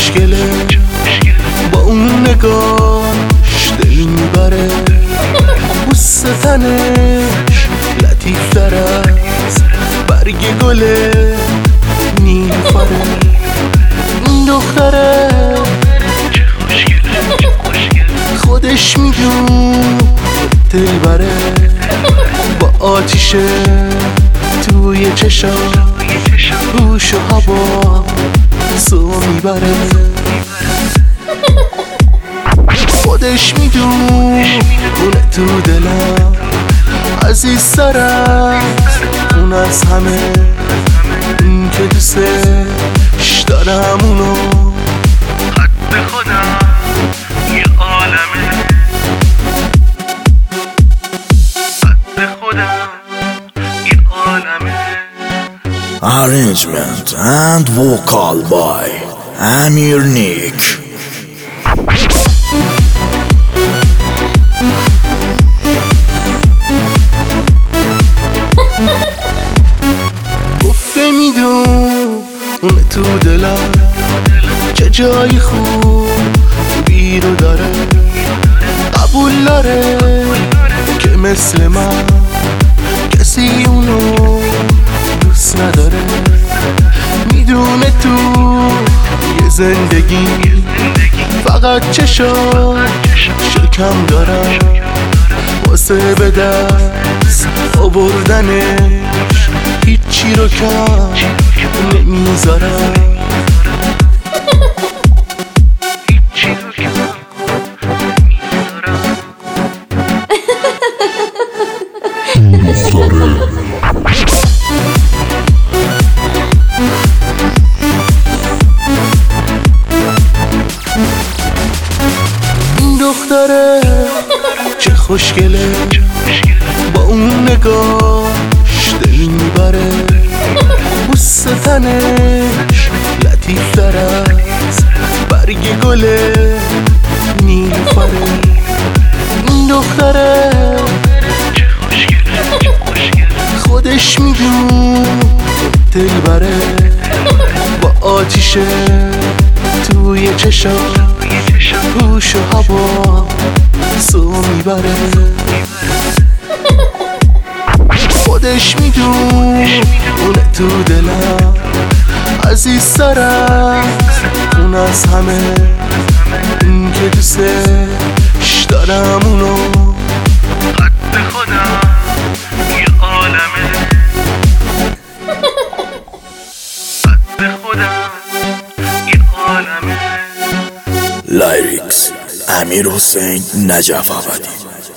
خوشگله، با اون نگاش دل میبره، بوس تنش لطیف تر از برگ گله نیلوفره. این دختره خودش میدون دل بره، با آتیشه توی چشا روش و هوا سو میبره. خودش میدونه تو دلم عزیزتر از اون از همه، این که دوستش دارم اونو حد خودم یه عالمه، حد خودم یه عالمه. Arrangement and vocal by Amir Nick. گفته میدون اون تو دلم چه جای خوبی رو داره، قبول داره که مثل من کسی اونو دوست نداره. میدونه تو یه زندگی فقط شکم دارم، واسه به دست آوردنش هیچی رو کم نمیذارم. این دختره چه خوشگله، با اون نگاش دل میبره، بوس تنش لطیف تر از برگ گله نیلوفره. این دختره خودش میدون دل بره، با آتیشه توی چشا روش و هوا سو میبره. خودش میدونه تو دلم عزیزتر از اون از همه، این که دوستش دارم اونو حد خودم یه عالمه، حد خودم یه عالمه. Lyrics Amir Hossein Najaf Abadi.